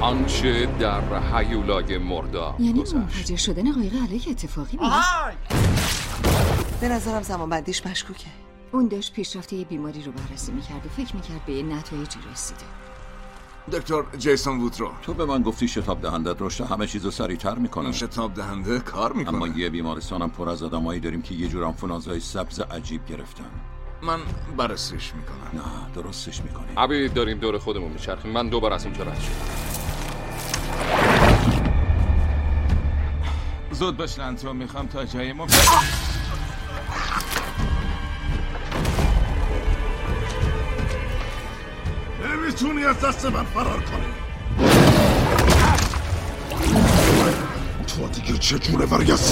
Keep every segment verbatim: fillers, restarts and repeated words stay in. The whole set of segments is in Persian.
آنچه در هیولای مردا یعنی گذشت. منفجر شدن قایق علیه اتفاقی بود؟ به نظرم زمان بندیش مشکوکه. اون داشت پیشرفت یه بیماری رو بررسی میکرد و فکر میکرد به یه نتایجی رسیده. دکتر جیسون وودرو، تو به من گفتی شتاب دهنده رشد همه چیزو سریعتر میکنه. شتاب دهنده کار میکنه، اما یه بیمارستانم پر از آدمایی داریم که یه جور آنفولانزای سبز عجیب گرفتن. من بررسیش میکنم. نه درستش میکنی. عبید داریم دور خودمون میچرخیم. من دوبار از اینجا رد شدم. زود باش لنتو، میخوام تا جای ما نمیتونی از دست من فرار کنی. تو دیگه چجوره برگستی؟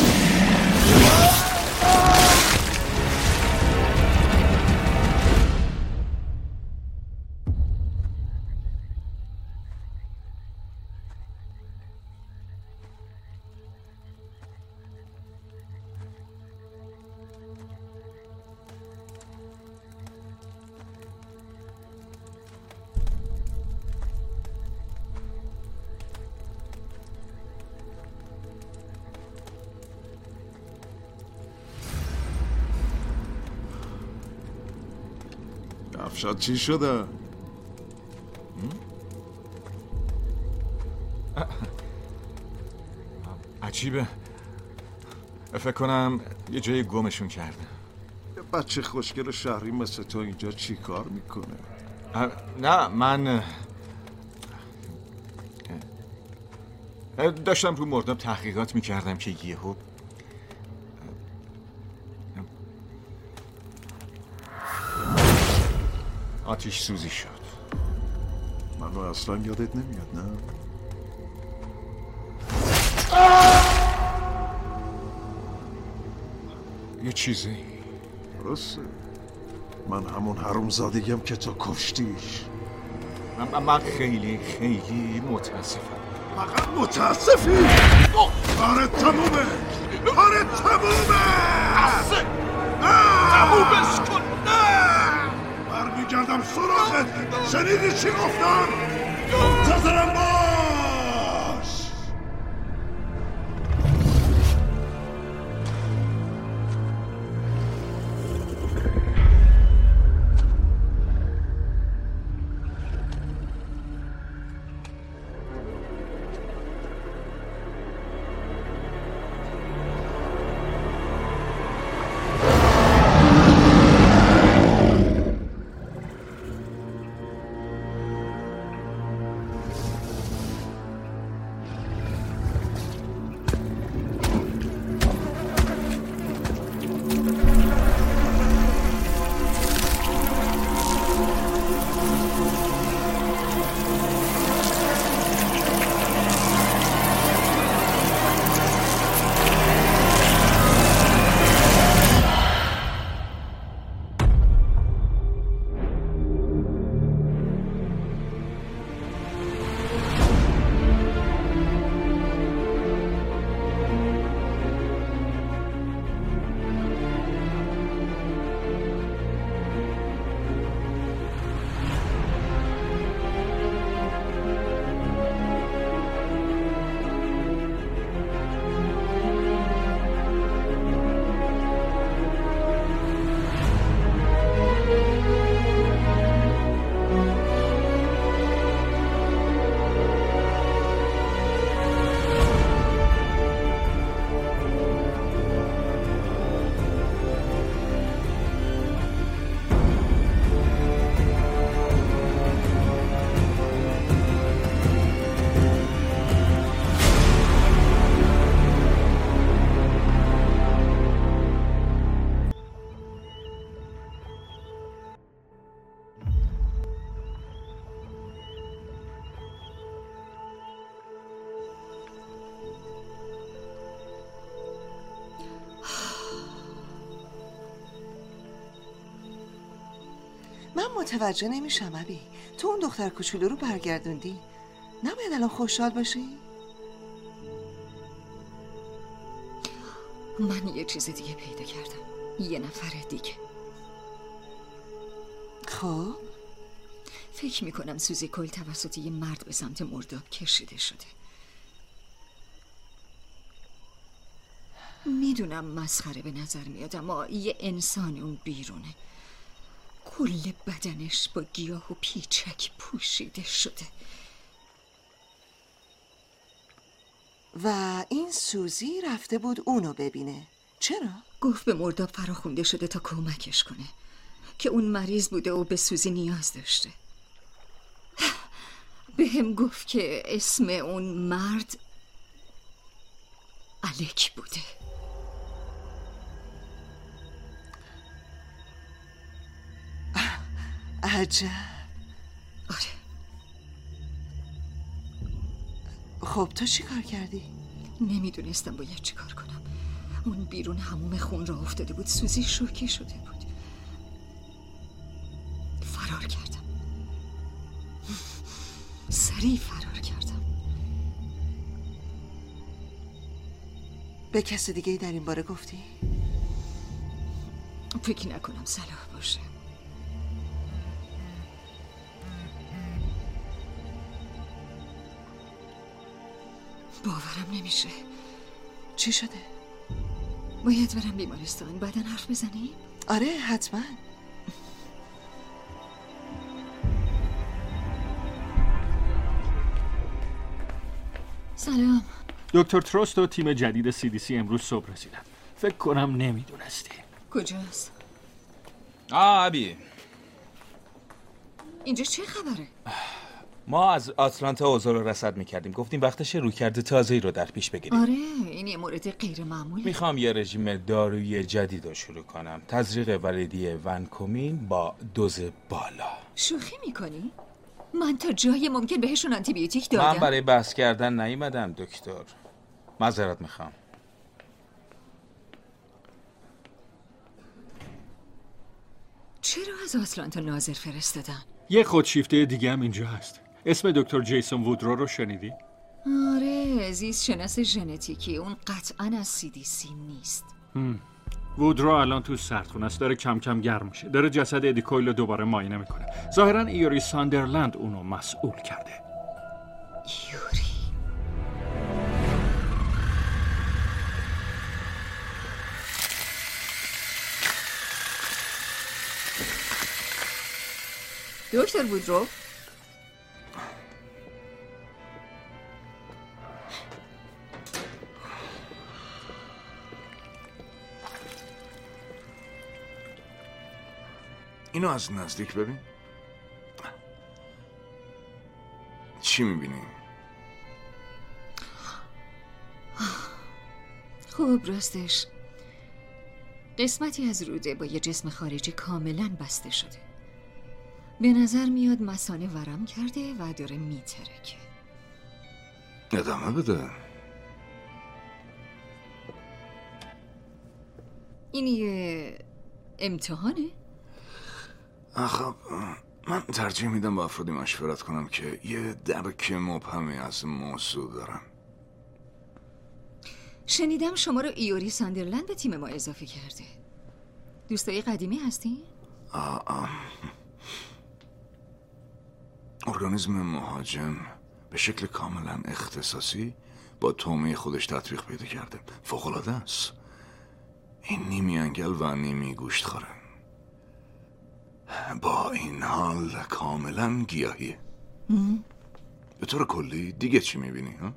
افشاد چی شده؟ عجیبه، فکر کنم یه جای گمشون کرده. یه بچه خوشگل شهری مثل تو اینجا چی کار میکنه؟ نه من داشتم رو مرداب تحقیقات میکردم که یهو آتش سوزی شد. منو اصلا یادت نمیاد نه؟ یه چیزی درسته، من همون حرومزاده‌ام که تو کشتیش. من, من خیلی خیلی متاسفم. فقط متاسفی؟ کارت تمومه، کارت تمومه. تمومش کن. نه برمیگردم سراغت. شنیدی چی گفتم؟ منتظرم باش. من متوجه نمیشم ابی، تو اون دختر کوچولو رو برگردوندی، نباید الان خوشحال باشی؟ من یه چیز دیگه پیدا کردم، یه نفر دیگه. خب فکر میکنم سوزی کل توسط یه مرد به سمت مرداب کشیده شده. میدونم مسخره به نظر میاد، اما یه انسان اون بیرونه. کل بدنش با گیاه و پیچک پوشیده شده. و این سوزی رفته بود اونو ببینه. چرا؟ گفت به مرداب فراخونده شده تا کمکش کنه، که اون مریض بوده و به سوزی نیاز داشته. به هم گفت که اسم اون مرد الک بوده. عجب. آره. خب تو چی کار کردی؟ نمیدونستم باید چی کار کنم. اون بیرون حموم خون را افتاده بود. سوزی شوکه شده بود. فرار کردم. سریع فرار کردم. به کس دیگه در این باره گفتی؟ فکر نکنم صلاح باشه. باورم نمیشه. چی شده؟ باید برم بیمارستان. بعدن حرف بزنیم؟ آره حتما. سلام. دکتر تروست و تیم جدید سی دی سی امروز صبح رسیدن. فکر کنم نمیدونستی. کجاست؟ آه ابی، اینجا چه خبره؟ ما از آتلانتا اوضاع رو رصد میکردیم. گفتیم وقتش رویکرد تازه‌ای رو در پیش بگیریم. آره این یه مورد غیر معموله. میخوام یه رژیم دارویی جدید رو شروع کنم. تزریق وریدی ونکومین با دوز بالا. شوخی میکنی؟ من تا جای ممکن بهشون آنتی بیوتیک دادم. من برای بحث کردن نیومدم دکتر. معذرت میخوام. چرا از آتلانتا ناظر فرستادن؟ یه خودشیفته دیگه هم اینجا هست. اسم دکتر جیسون وودرو رو شنیدی؟ آره زیست شناس ژنتیکی. اون قطعا از سی دی سی نیست. هم. وودرو الان تو سردخونه است. داره کم کم گرم میشه. داره جسد ادی کویل رو دوباره معاینه میکنه. ظاهرا ایوری ساندرلند اونو مسئول کرده. ایوری. دکتر وودرو. اینو از نزدیک ببین. چی میبینی؟ خب راستش قسمتی از روده با یه جسم خارجی کاملا بسته شده. به نظر میاد مثانه ورم کرده و داره میترکه. ادامه بده. این یه امتحانه؟ خب من ترجیح میدم با افرادی مشورت کنم که یه درک مبهمی از موضوع دارن. شنیدم شما رو ایوری ساندرلند به تیم ما اضافه کرده. دوستای قدیمی هستی؟ آه آه. ارگانیسم مهاجم به شکل کاملا اختصاصی با تومه خودش تطبیق پیدا کرده. فوق‌العاده است. این نیمی انگل و نیمی گوشت خوره. با این حال کاملا گیاهیه. به طور کلی دیگه چی میبینی؟ ها؟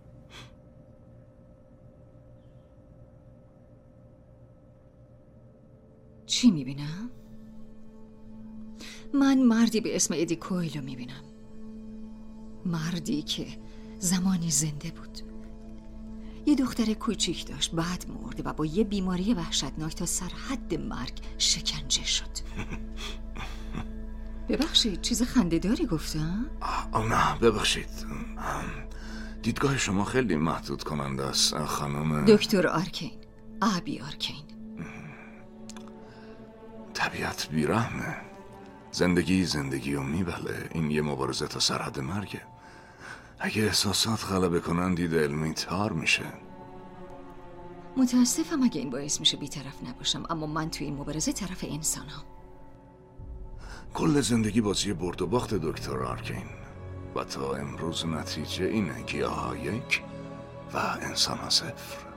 چی میبینم؟ من مردی به اسم ادی کویل رو میبینم. مردی که زمانی زنده بود. یه دختر کوچیک داشت، بعد مرد و با یه بیماری وحشتناک تا سرحد مرگ شکنجه شد. ببخشید چیز خنده‌داری گفتم؟ آه نه ببخشید. دیدگاه شما خیلی محدود کننده است خانم دکتر آرکین. ابی آرکین. طبیعت بیرحمه. زندگی زندگی رو میبله. این یه مبارزه تا سرحد مرگه. اگه احساسات غلبه کنن دید علمی تار میشه. متاسفم اگه این باعث میشه بی‌طرف نباشم، اما من توی این مبارزه طرف انسانم. کل زندگی بازی برد و باخت دکتر آرکین و تا امروز نتیجه اینه گیاه ها یک و انسان ها صفر.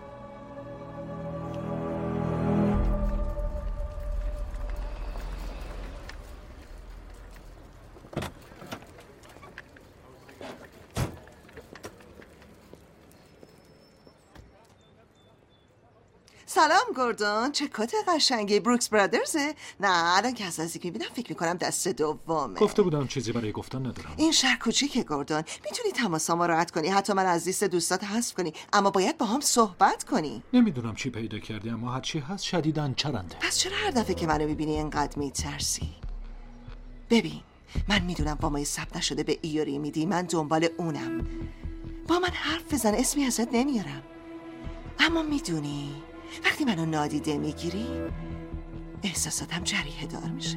سلام گوردون، چه کت قشنگی. بروکس برادرزه؟ نه الان که از نزدیک میبینم فکر میکنم دست دومه. گفته بودم چیزی برای گفتن ندارم. این شهر کوچیکه گوردون، میتونی تماسامو راحت کنی، حتی من از لیست دوستات حذف کنی، اما باید با هم صحبت کنی. نمیدونم چی پیدا کردی اما هر چی هست شدیداً چرنده. پس چرا هر دفعه که منو میبینی اینقدر میترسی؟ ببین من میدونم با ما ثبت نشده به ایوری میدی، من دنبال اونم. با من حرف بزن، اسمی ازت نمیارم. اما میدونی وقتی منو نادیده میگیری احساساتم جریحه دار میشه.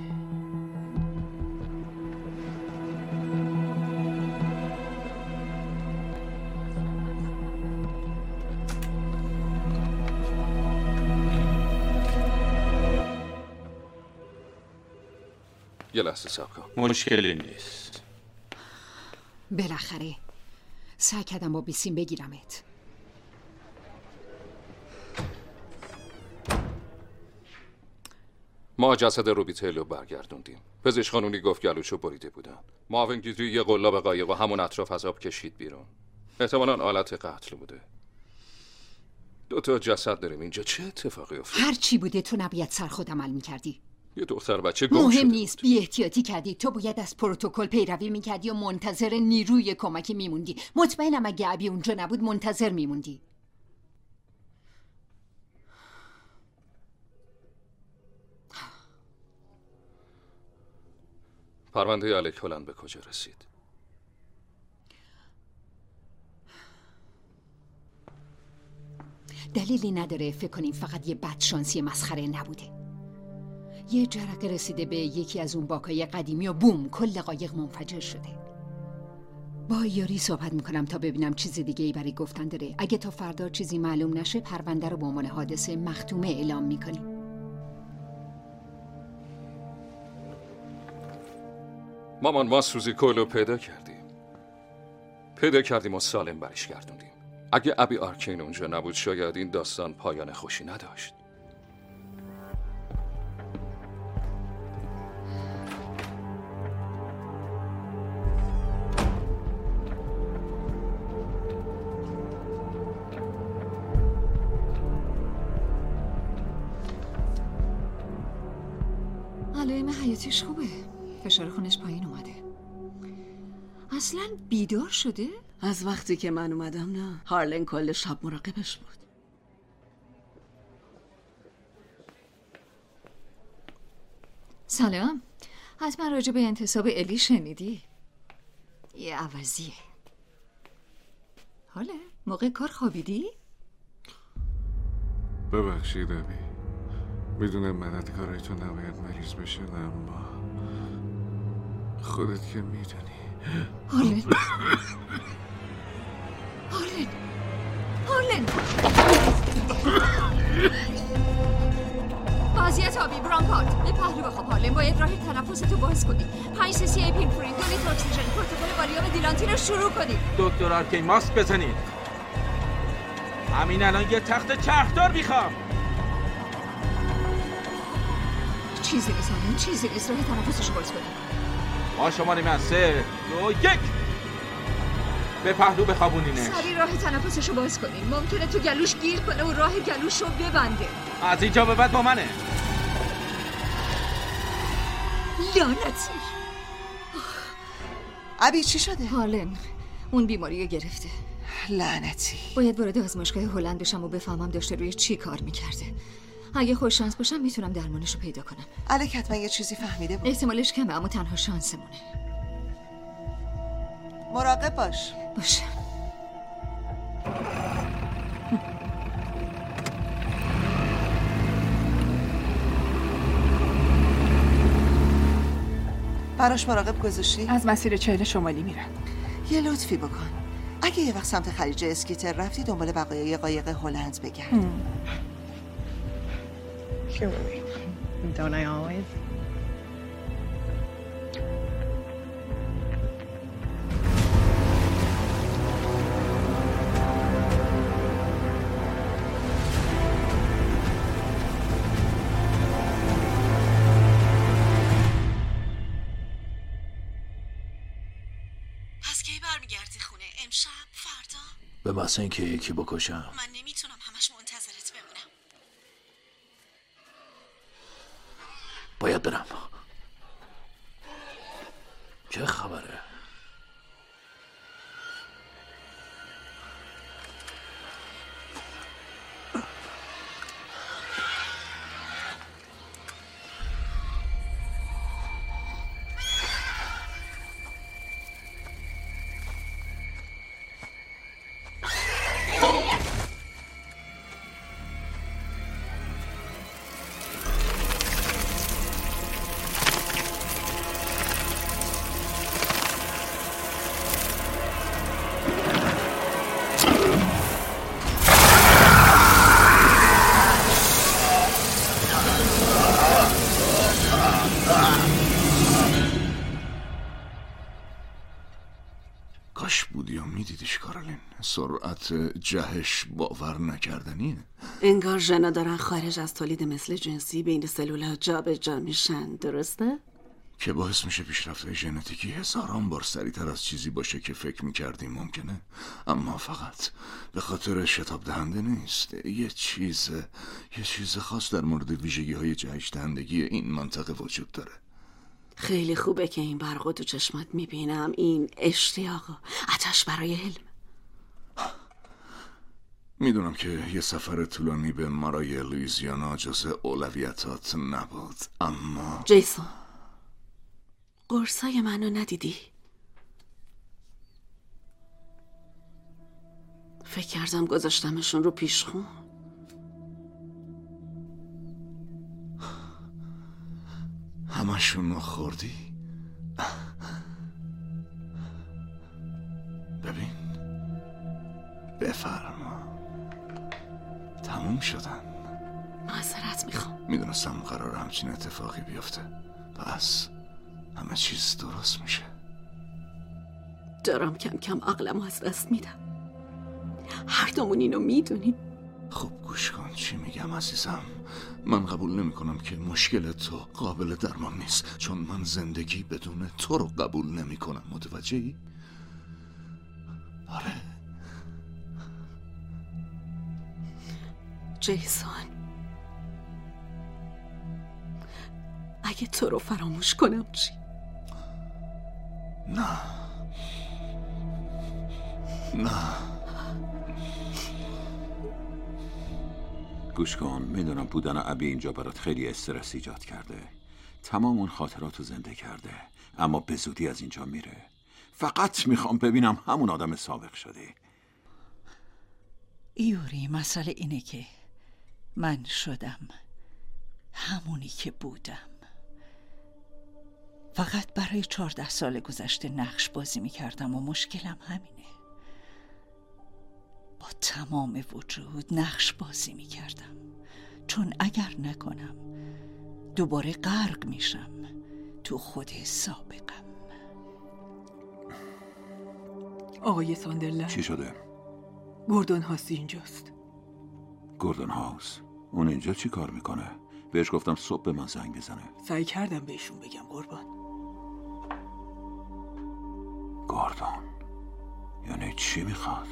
یه لحظه صبر کن. مشکلی نیست. بالاخره سعی کردم با بیسیم بگیرمت. ما جسد روبیتلو برگردوندیم. پزشک قانونی گفت گلوشو بریده بودن. معاون گیدری یه قلاب قایق و همون اطراف از آب کشید بیرون. احتمالاً آلت قتل بوده. دو تا جسد داریم اینجا. چه اتفاقی افتاد؟ هر چی بوده تو نباید سر خود عمل میکردی. یه دختر بچه گم شده. مهم نیست، بی احتیاطی کردی. تو باید از پروتکل پیروی میکردی و منتظر نیروی کمکی میموندی. مطمئنم اگه ابی اونجا نبود منتظر میموندی. پرونده الک هلند به کجا رسید؟ دلیلی نداره فکر کنیم فقط یه بدشانسی مسخره نبوده. یه جرقه رسیده به یکی از اون باکای قدیمی و بوم کل قایق منفجر شده. با یاری صحبت میکنم تا ببینم چیز دیگه ای برای گفتن داره. اگه تا فردا چیزی معلوم نشه پرونده رو به عنوان حادثه مختومه اعلام میکنیم. مامان ما سوزی کولو پیدا کردیم. پیدا کردیم و سالم برش گردوندیم. اگه ابی آرکین اونجا نبود شاید این داستان پایان خوشی نداشت. علائم حیاتیش خوبه. فشار خونش پایین اومده. اصلا بیدار شده؟ از وقتی که من اومدم نه. هارلن کل شب مراقبش بود. سلام. حتما راجع به انتصاب الی شنیدی؟ یه عوضیه. حالا موقع کار خوابیدی؟ ببخشید ابی، میدونم مددکارای تو نباید مریض بشه اما خودت که میدونی. هارلن هارلن هارلن وضعیت آبی برانکارد به پهلو بخواب. هارلن باید راه تنفستو باز کنی. پنج سی سی پیلفورین، دو لیتر اکسیژن، پروتکل والیوم دیلانتین رو شروع کنید. دکتر آرکین ماسک بزنید. همین الان یه تخت چرخدار میخوام. چیزی نیست هارلن، چیزی نیست. راه تنفسشو باز کنید. با شماره من سه دو یک به پهلو بخوابونینش. سریع راه تنفسشو باز کنین. ممکنه تو گلوش گیر کنه و راه گلوشو ببنده. از اینجا به بعد با منه. لعنتی. ابی چی شده؟ هارلن اون بیماری رو گرفته. لعنتی. باید وارد آزمایشگاه هلند بشم و بفهمم داشته روی چی کار میکرده. اگه خوش شانس باشم میتونم درمانش رو پیدا کنم. الک حتما یه چیزی فهمیده بود. احتمالش کمه اما تنها شانسمونه. مراقب باش. باشه. براش مراقب گذاشتی؟ از مسیر چهل شمالی میرن. یه لطفی بکن. اگه یه وقت سمت خلیج اسکیتر رفتی دنبال بقایای قایق هلند بگرد. Don't I always? برمیگردی خونه امشب فردا؟ به محض اینکه یکی بکشم. من نمیتونم همش منتظرت بمونم. باید برم. چه خبره؟ کاش بودی و میدیدیش کارولین. سرعت جهش باور نکردنیه. انگار ژنا دارن خارج از تولید مثل جنسی بین سلول‌ها جابجا میشن، درسته؟ که باعث میشه پیشرفت ژنتیکی هزاران بار سریعتر از چیزی باشه که فکر میکردیم ممکنه. اما فقط به خاطر شتاب دهنده نیست. یه چیز یه چیز خاص در مورد ویژگی های جهش دهندگی این منطقه وجود داره. خیلی خوبه که این برقو تو چشمات میبینم. این اشتیاق و آتش برای علم. میدونم که یه سفر طولانی به مارای لویزیانا جز اولویتات نبود، اما جیسون، قرصای منو ندیدی؟ فکر کردم گذاشتمشون رو پیشخون. همشون رو خوردی؟ ببین، بفرما، تموم شدن. معذرت میخوام. میدونستم قرار همچین اتفاقی بیفته. پس همه چیز درست میشه. دارم کم کم عقلمو از دست میدم. هر دومون اینو میدونیم. خوب گوش کن چی میگم عزیزم. من قبول نمی کنم که مشکل تو قابل درمان نیست، چون من زندگی بدون تو رو قبول نمی کنم. متوجهی؟ آره. جیسون، اگه تو رو فراموش کنم چی؟ نه نه. گوش کن، میدونم بودن ابی اینجا برات خیلی استرس ایجاد کرده. تمام اون خاطراتو زنده کرده، اما به زودی از اینجا میره. فقط میخوام ببینم همون آدم سابق شدی. ایوری، مسئله اینه که من شدم همونی که بودم. فقط برای چهارده سال گذشته نقش بازی میکردم و مشکلم همینه. با تمام وجود نقش بازی میکردم، چون اگر نکنم دوباره غرق میشم تو خود سابقم. آقای ساندرلند، چی شده؟ گوردون هاوس اینجاست. گوردون هاوس؟ اون اینجا چی کار میکنه؟ بهش گفتم صبح به من زنگ بزنه. سعی کردم بهشون بگم قربان. گوردون یعنی چی میخواد؟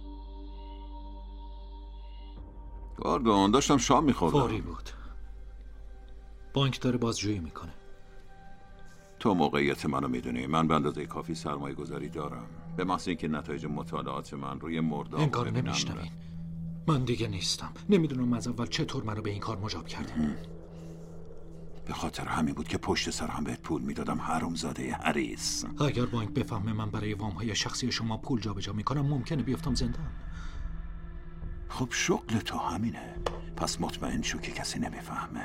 گوردون، داشتم شام میخوردم. فوری بود. بانک داره بازجویی میکنه. تو موقعیت منو میدونی. من به اندازه کافی سرمایه گذاری دارم. به محض اینکه نتایج مطالعات من روی مرداب انگار نمیشنوین. من دیگه نیستم. نمیدونم از اول چطور منو به این کار مجاب کردین. به خاطر همین بود که پشت سر هم بهت پول میدادم، حرومزاده حریص. اگر بانک بفهمه من برای وام‌های شخصی شما پول جابجا میکنم، ممکنه بیفتم زندان. خب شغل تو همینه، پس مطمئن شو که کسی نمیفهمه.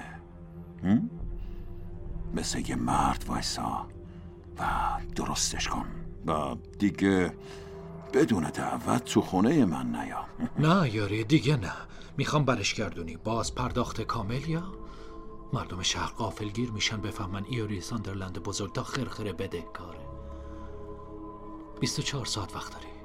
مثل یه مرد وایسا و درستش کن و دیگه بدون دعوت تو خونه من نیا. نه یاری، دیگه نه. میخوام برش گردونی. باز پرداخت کامل یا مردم شهر غافلگیر میشن بفهمن ایوری ساندرلند بزرگ تا خرخره بدهکاره. بیست و چهار ساعت وقت داری.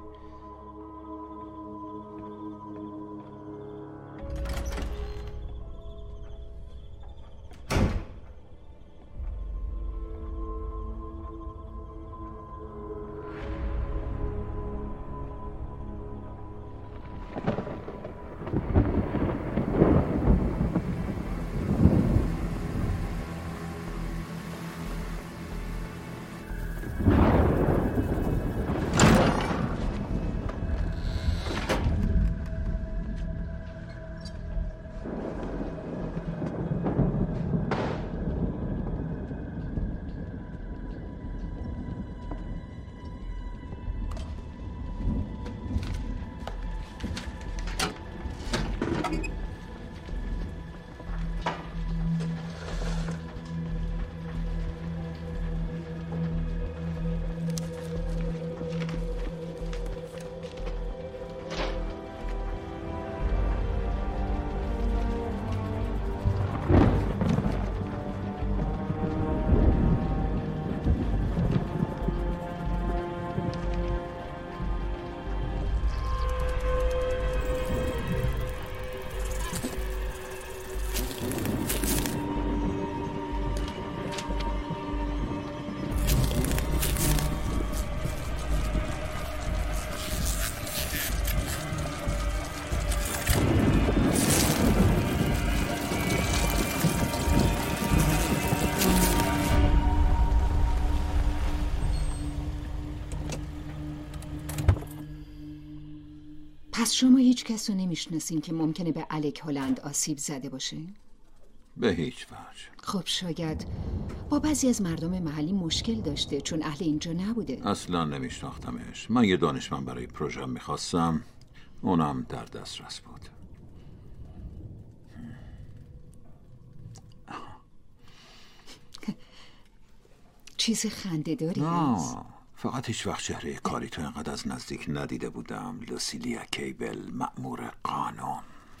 پس شما هیچ کس رو نمیشناسین که ممکنه به الک هلند آسیب زده باشه؟ به هیچ وجه. خب شاید با بعضی از مردم محلی مشکل داشته چون اهل اینجا نبوده. اصلا نمیشناختمش. من یه دانشمند برای پروژه میخواستم، اونم در دسترس بود. چیز خنده داری نه، هست؟ فقط هیچ وقت چهره کاری تو اینقدر از نزدیک ندیده بودم. لوسیلیا کیبل، مأمور قانون.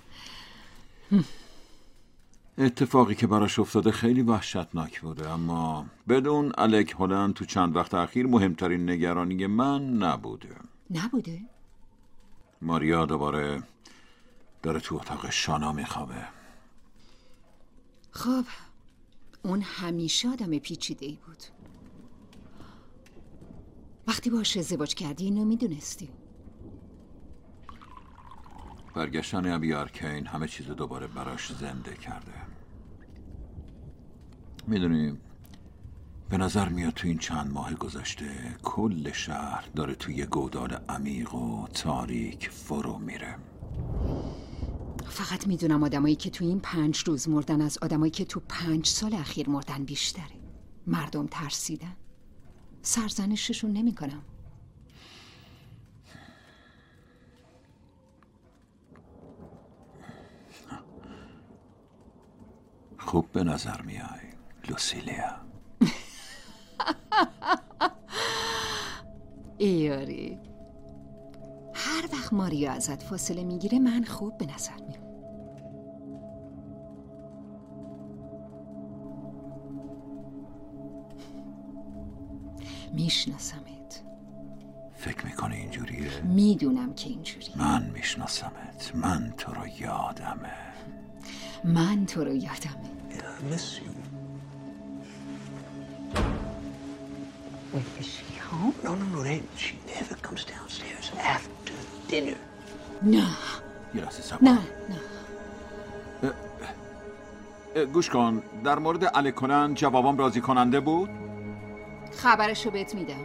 اتفاقی که براش افتاده خیلی وحشتناک بوده، اما بدون الک هلند تو چند وقت اخیر مهمترین نگرانی من نبوده. نبوده؟ ماریا دوباره داره تو اتاق شانا میخوابه. خب اون همیشه آدم پیچیده ای بود. وقتی باش ازدواج کردی اینو میدونستی؟ برگشتن ابی ارکین همه چیز دوباره براش زنده کرده. میدونی به نظر میاد تو این چند ماه گذشته کل شهر داره توی گودال عمیق و تاریک فرو میره. فقط میدونم آدمایی که تو این پنج روز مردن از آدمایی که تو پنج سال اخیر مردن بیشتره. مردم ترسیدن. سرزنششون نمی کنم. خوب به نظر میای لوسیلیا. ایاری هر وقت ماریا ازت فاصله میگیره من خوب به نظر میام. میشناسمت. فکر میکنی اینجوریه؟ میدونم که اینجوریه. من میشناسمت. من تو رو یادمه. من تو رو یادمه. I miss you. Wait, is she home? No, no, no. They, she never comes downstairs after dinner. نه. یه لحظه صبر. نه، نه. گوش کن. در مورد الک هلند جوابم راضی کننده بود؟ خبرشو بهت میدم.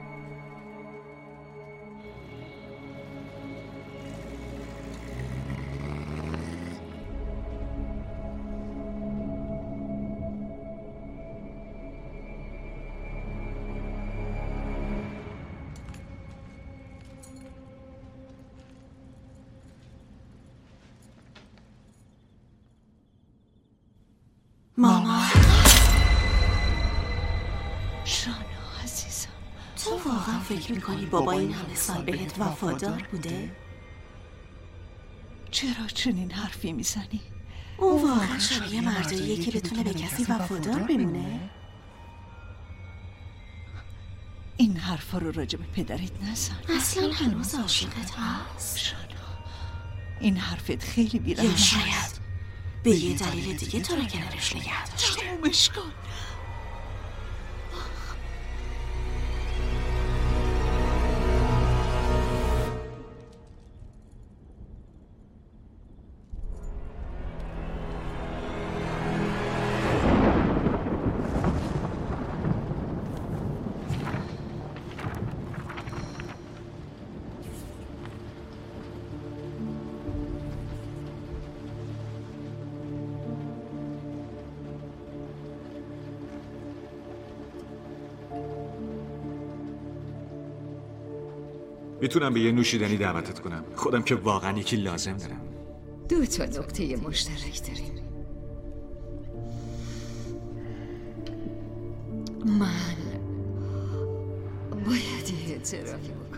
ماما شانا عزیزم، تو واقعا فکر میکنی بابا این همه سال بهت وفادار بوده؟ چرا چنین حرفی میزنی؟ اون واقعا شبیه مرداییه که بتونه به کسی وفادار بمونه؟ این حرفا رو راجع به پدرت نزن. اصلا هنوز عاشقت هست؟ شانا این حرفت خیلی بیرحمه. یا شاید به یه دلیل دیگه تو رو کنارش نگه داشته. تمومش کن. میتونم به یه نوشیدنی دعوتت کنم؟ خودم که واقعا یکی لازم دارم. دو تا نقطه مشترک داریم. من باید یه اعترافی بکنم.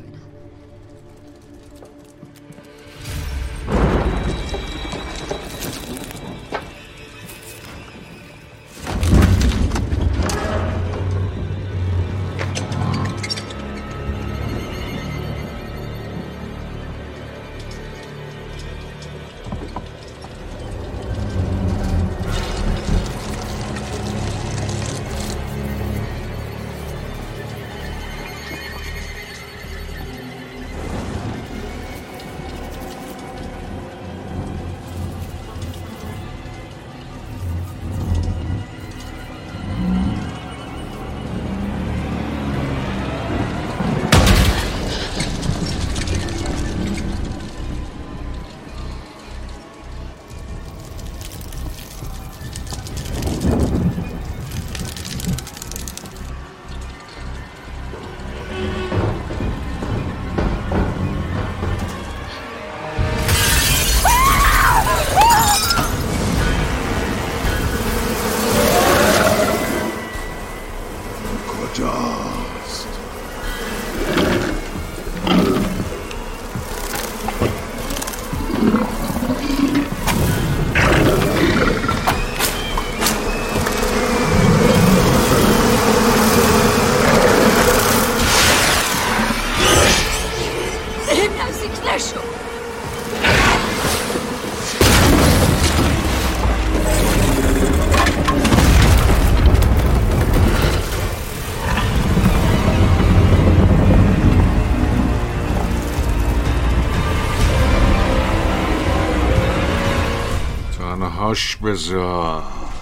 تنهاش بذار.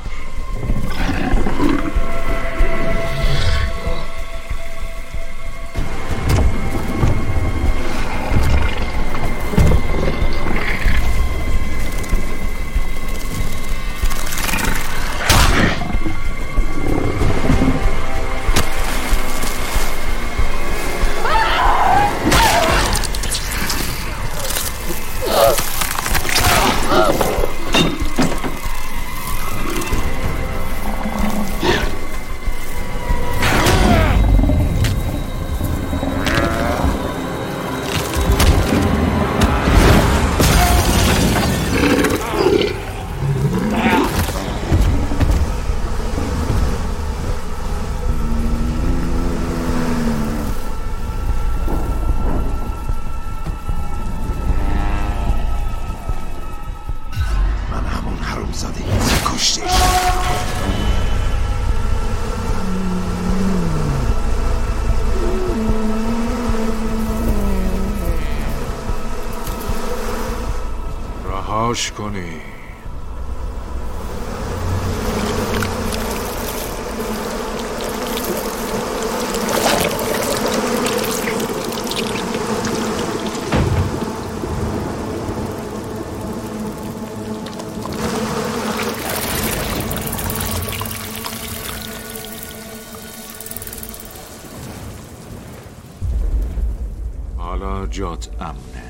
رهاش کنی. حالا جات امنه.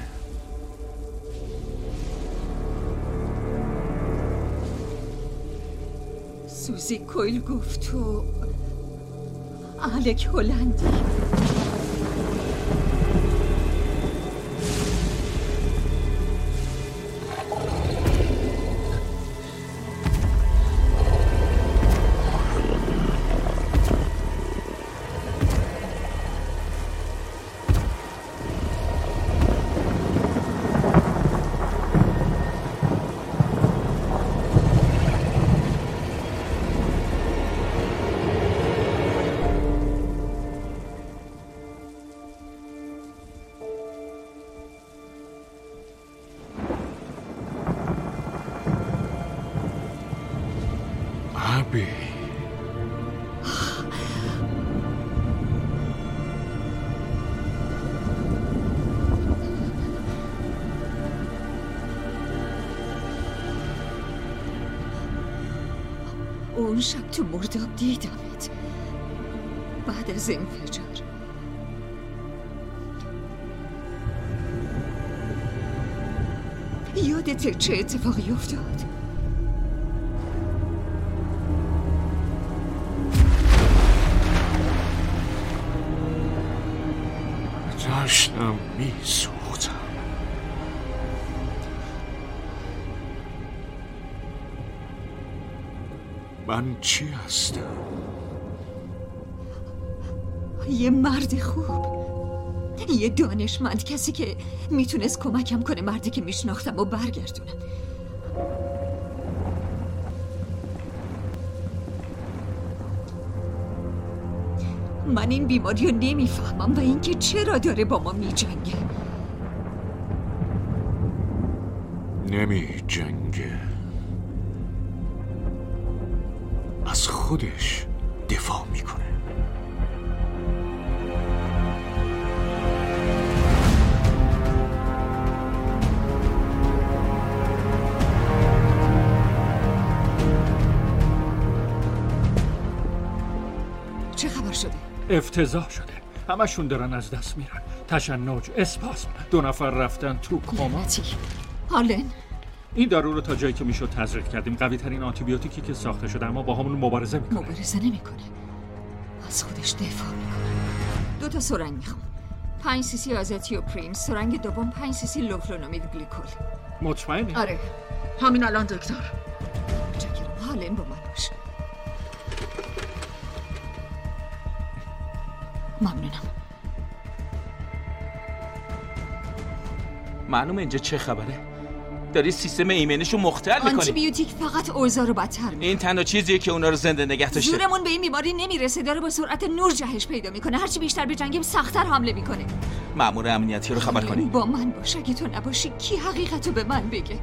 سوزی کویل گفت تو الک هلندی. ابی اون شب تو مرداب دیدمت بعد از انفجار. یادت چه اتفاقی افتاد؟ داشتم میسوختم. من چی هستم؟ یه مرد خوب، یه دانشمند، کسی که میتونست کمکم کنه مردی که میشناختم و برگردونم. من این بیماری رو نمیفهمم و اینکه چرا داره با ما میجنگه. نمی جنگه، از خودش دفاع میکنه. چه خبر شده؟ افتضاح شده. همشون دارن از دست میرن. تشنج، اسپاسم، دو نفر رفتن تو کما. هالن، این دارو رو تا جایی که میشد تزریق کردیم. قوی ترین آنتی بیوتیکی که ساخته شده، اما با همون مبارزه میکنه. مبارزه نمیکنه، از خودش دفاع میکنه. دو تا سرنگ میخوام. پنج سیسی آزاتیوپرین، سرنگ دوم پنج سیسی لوفلونامید گلیکول. مطمئنی؟ آره همین الان دکتر. متشکرم. حالین با من باش. ممنونم. معلومه اینجا چه خبره؟ داری سیستم ایمنیشو مختل میکنی. آنتی بیوتیک فقط اوضاع رو بدتر میکنه. این تنها چیزیه که اونا رو زنده نگه داشته. زورمون به این بیماری نمیرسه، داره با سرعت نور جهش پیدا میکنه. هرچی بیشتر بجنگیم سخت‌تر حمله میکنه. مأمور امنیتی رو خبر کنی. با من باش، اگه تو نباشی کی حقیقتو به من بگه؟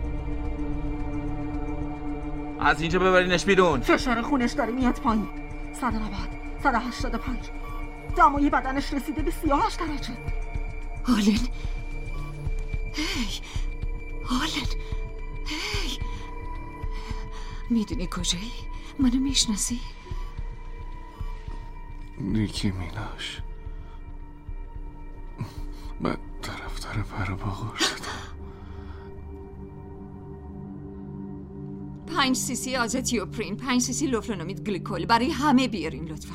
از اینجا ببرینش بیرون. فشار خونش داره میاد پایین. صد و نود، صد و هشتاد و پنج. دمای بدنش رسیده به سی و هشت درجه. هالن هی هالن هی میدونی کجایی؟ منو میشناسی؟ نیکی میناش، من طرفدار پر باغور شدم. پنج سیسی آزاتیوپرین، پنج سیسی لوفلونامید گلیکول برای همه بیارین لطفاً.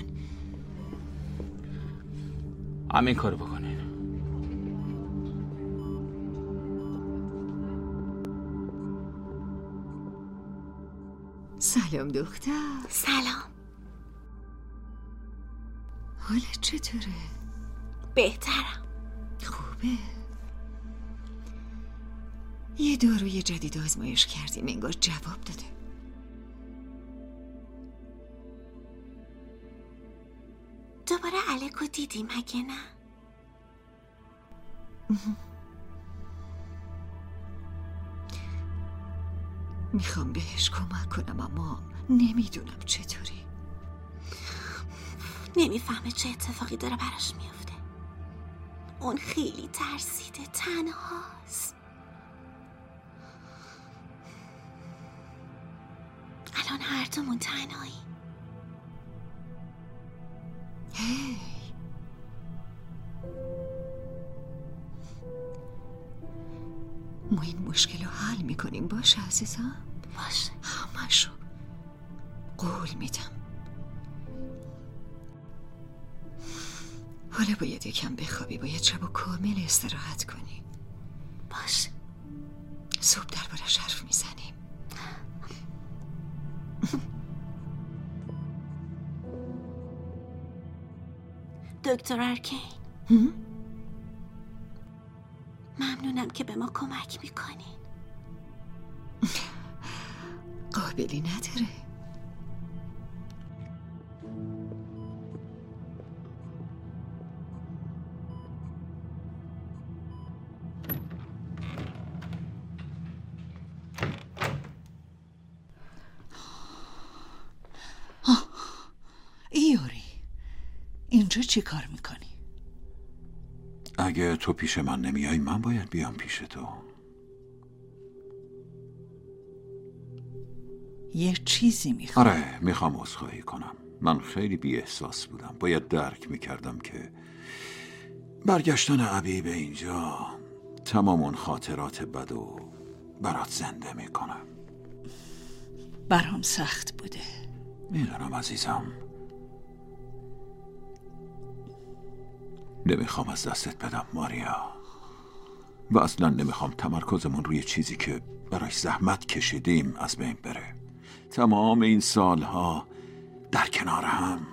همین کارو بکنین. سلام دختر. سلام. حالت چطوره؟ بهترم. خوبه. یه داروی جدید آزمایش کردیم، انگار جواب داده. دوباره الکو دیدیم اگه نه؟ میخوام بهش کمک کنم اما نمیدونم چطوری. نمیفهمه چه اتفاقی داره براش میفته. اون خیلی ترسیده، تنهاست. الان هر دومون تنهایی. هی ما این مشکل رو حل میکنیم، باشه عزیزم؟ باشه. همشو قول میدم. حالا باید یکم بخوابی، باید شب کامل استراحت کنی. باشه. صبح دربارش حرف میزنیم. دکتر ارکین، ممنونم که به ما کمک میکنین. قابلی نداره. ایوری، اینجا چی کار میکنی؟ اگه تو پیش من نمیای من باید بیام پیش تو. یه چیزی میخوام. آره میخوام عذرخواهی کنم. من خیلی بی احساس بودم. باید درک میکردم که برگشتن ابی به اینجا تمام اون خاطرات بد و برات زنده میکنم. برام سخت بوده. میدونم عزیزم. نمیخوام از دستت بدم ماریا و اصلا نمیخوام تمرکزمون روی چیزی که برای زحمت کشیدیم از بین بره. تمام این سالها در کنار هم.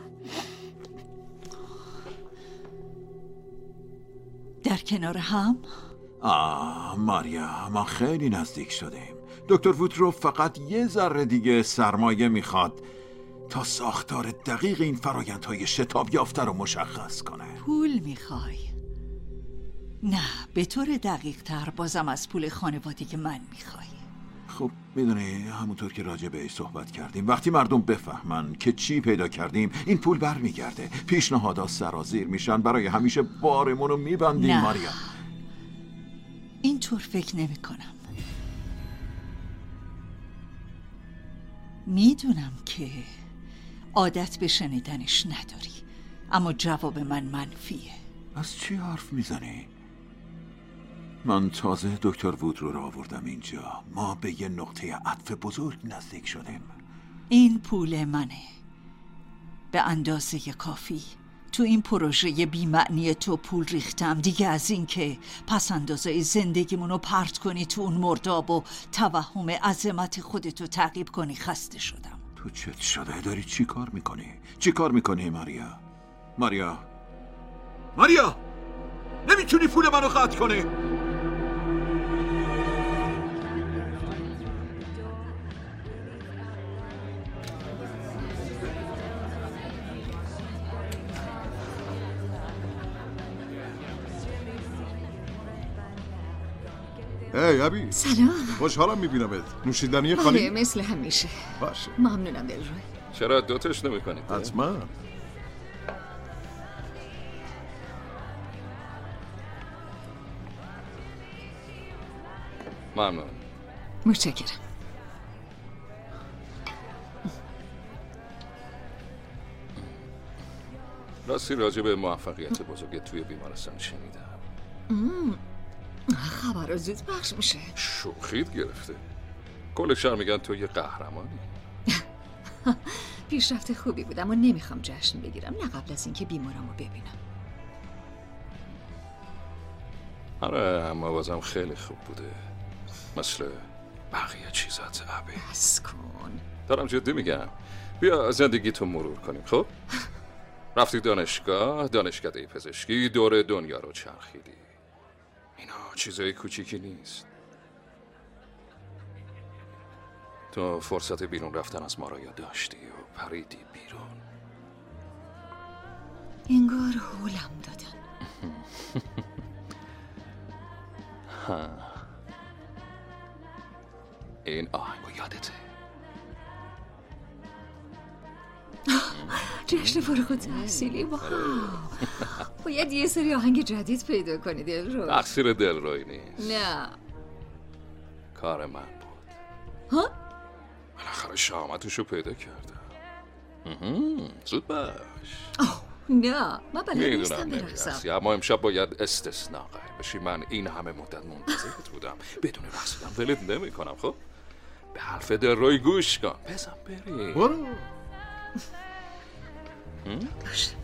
در کنار هم؟ آه ماریا، ما خیلی نزدیک شدیم. دکتر وودروف فقط یه ذره دیگه سرمایه میخواد تا ساختار دقیق این فرایندهای شتاب یافته رو مشخص کنه. پول میخوای؟ نه، به طور دقیق تر بازم از پول خانوادگی که من میخوای. خب میدونی همونطور که راجع بهش صحبت کردیم، وقتی مردم بفهمن که چی پیدا کردیم این پول برمیگرده. پیشنهادها سرازیر میشن، برای همیشه بارمون رو میبندیم. ماریا اینطور فکر نمی کنم. میدونم که عادت به شنیدنش نداری، اما جواب من منفیه. از چی حرف میزنی؟ من تازه دکتر وودرو رو آوردم اینجا. ما به یه نقطه عطف بزرگ نزدیک شدیم. این پول منه، به اندازه کافی تو این پروژه بی‌معنی تو پول ریختم. دیگه از این که پس اندازه زندگیمونو پرت کنی تو اون مرداب و توهم عظمت خودتو تعقیب کنی خسته شدم. تو چت شده داری چی کار میکنی؟ چی کار میکنی ماریا؟ ماریا ماریا نمیتونی پول منو قطع کنی؟ هی ابی سلام. خوشحالم میبینمت. نوشیدنی آره خالی؟ مثل همیشه. باشه. ممنونم دلروی. چرا دوتش نمی کنید؟ حتما. ممنون. متشکرم. راستی راجع به موفقیت بزرگت توی بیمارستان شنیدم. خبر زود پخش میشه. شوخیت گرفته. کل شهر میگن تو یه قهرمانی. پیشرفت خوبی بودم و نمیخوام جشن بگیرم، نه قبل از اینکه بیمارمو ببینم. آره اما بازم خیلی خوب بوده، مثل بقیه چیزات ابی. بس کن. دارم جدی میگم. بیا زندگی تو مرور کنیم. خب رفتی دانشگاه، دانشکده پزشکی، دور دنیا رو چرخیدی. اینا چیزای کوچیکی نیست. تو فرصت بیرون رفتن از مارایا داشتی و پریدی بیرون. انگار هولم دادن. ها. این آهنگو یادته؟ جشن فارغ التحصیلی. واو. باید یه سری آهنگ جدید پیدا کنی دلروی. تقصیر دلروی نیست. نه کار من بود. ها؟ بالاخره شامتشو پیدا کردم. زود باش. آه نه من بلد نیستم میدونم نمیرسی، اما امشب باید استثناء قرار بشی. من این همه مدت منتظرت بودم. بدون رقصیدن ولت نمی کنم. خب به حرف دلروی گوش کن. بزن بریم. برو. باشه.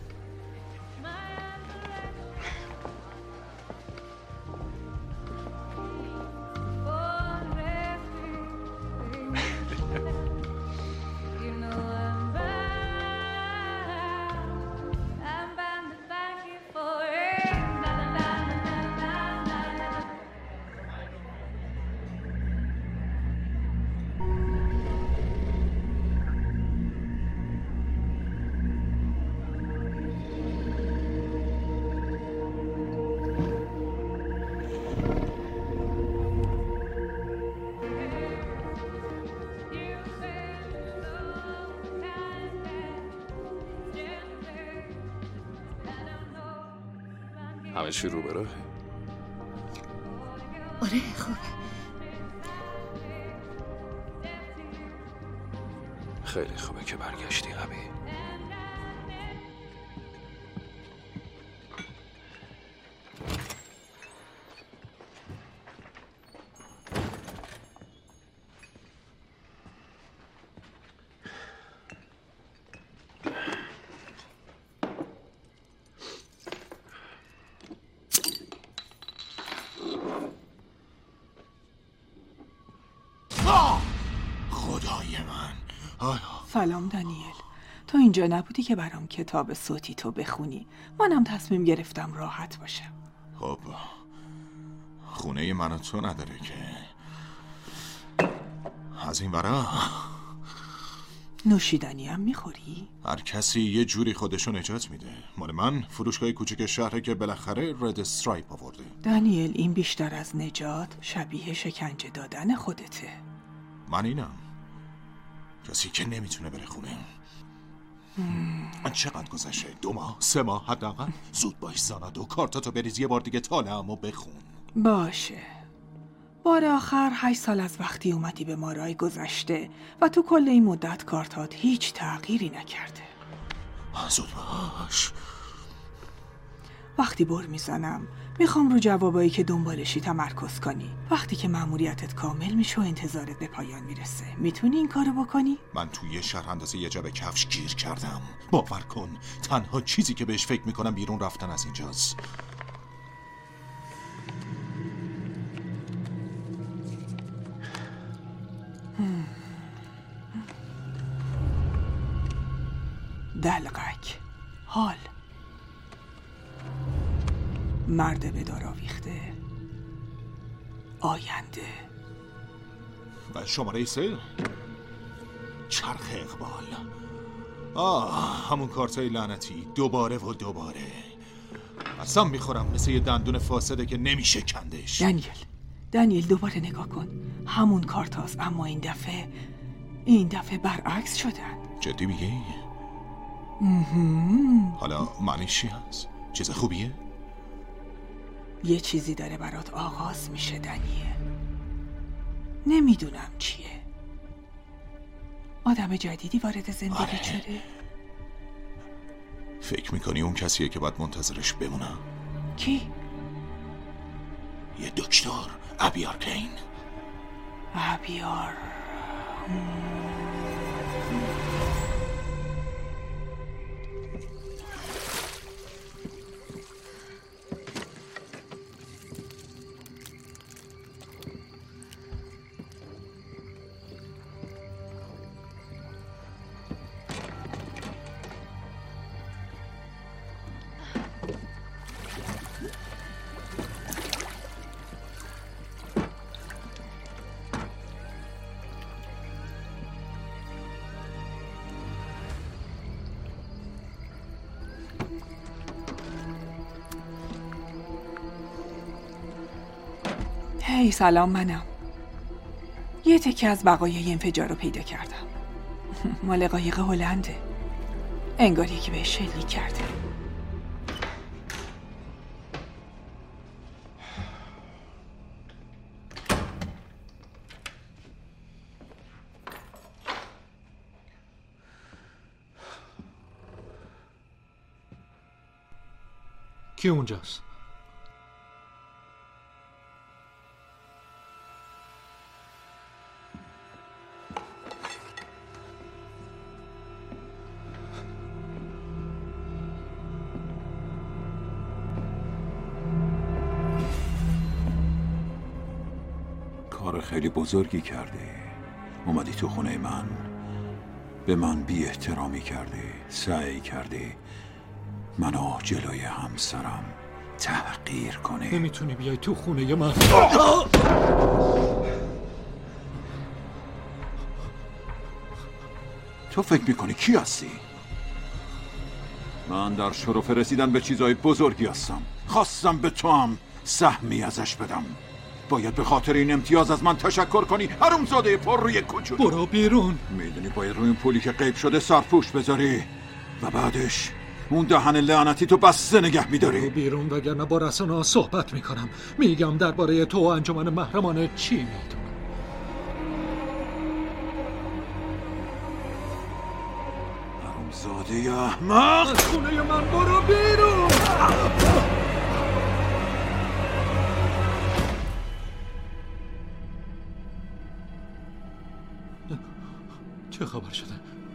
همه چی رو براه؟ آره خوبه. خیلی خوبه که برگشتی ابی. خدای من. سلام دانیل. تو اینجا نبودی که برام کتاب صوتی تو بخونی. منم تصمیم گرفتم راحت باشم. خب خونه من و تو نداره که. از این ورا نوشیدنی هم میخوری؟ هر کسی یه جوری خودشو نجات میده. مال من فروشگاه کوچیک شهره که بالاخره رد استرایپ آورده. دانیل این بیشتر از نجات شبیه شکنجه دادن خودته. من اینم کسی که نمیتونه بره خونه. چقدر گذشته؟ دو ماه؟ سه ماه حداقل؟ زود باش زانا و کارتاتو بریز یه بار دیگه طالعمو بخون. باشه. بار آخر هشت سال از وقتی اومدی به مارای گذشته و تو کل این مدت کارتات هیچ تغییری نکرده. زود باش. وقتی بر میزنم میخوام رو جوابایی که دنبالشی تمرکز کنی. وقتی که مأموریتت کامل میشه و انتظارت به پایان میرسه میتونی این کارو بکنی؟ من توی یه شهر اندازه یه جبه کفش گیر کردم. باور کن تنها چیزی که بهش فکر میکنم بیرون رفتن از اینجاست. دلقک حال مرد به دار آویخته آینده و شماره سه چرخ اقبال. آه همون کارتای لعنتی دوباره و دوباره. قسم میخورم مثل یه دندون فاسده که نمیشه کندش. دانیل دانیل دوباره نگاه کن، همون کارتاست اما این دفعه این دفعه برعکس شدن. جدی میگی؟ حالا معنیش چی هست؟ چیز خوبیه؟ یه چیزی داره برات آغاز میشه دنیه. نمیدونم چیه. آدم جدیدی وارد زندگی آره. شده. فکر میکنی اون کسیه که باید منتظرش بمونم؟ کی؟ یه دکتر ابیار کلین. ابیار هی سلام، منم. یه تکه از بقایای انفجار رو پیدا کردم. مال قایق هلنده. انگار یکی بهش شلیک کرده. کی اونجاست؟ کار خیلی بزرگی کردی. اومدی تو خونه من، به من بی احترامی کردی، سعی کردی منو جلوی همسرم تحقیر کنی. نمیتونی بیای تو خونه من. تو فکر میکنی کی هستی؟ من در شرف رسیدن به چیزای بزرگی هستم. خواستم به تو هم سهمی ازش بدم. باید به خاطر این امتیاز از من تشکر کنی، حرومزاده پر روی کوچولو. برو بیرون. میدونی باید روی این پولی که غیب شده سرپوش بذاری و بعدش اون دهن لعنتی تو بسته نگه میداری. برو بیرون وگرنه با رسانه‌ها صحبت میکنم. میگم درباره تو و انجمن محرمانه چی میدونم. حرومزاده احمق، از خونه من برو بیرون. چه خبر شده؟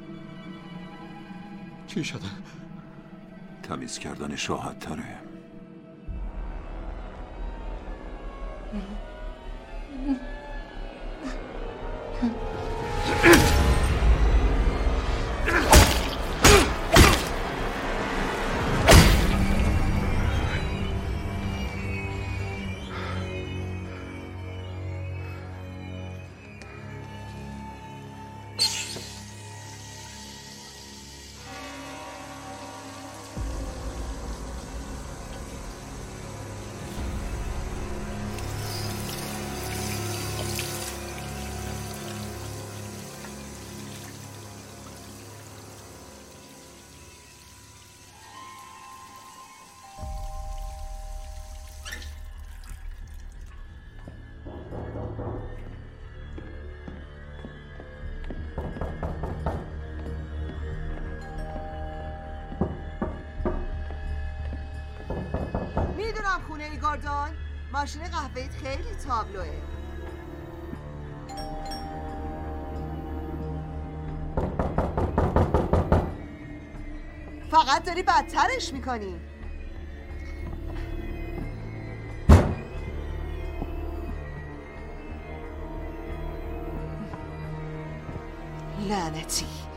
چی شده؟ تمیز کردن شاهد تره. مری گاردون، ماشین قهوه‌ایت خیلی تابلوه. فقط داری بدترش میکنی. لعنتی.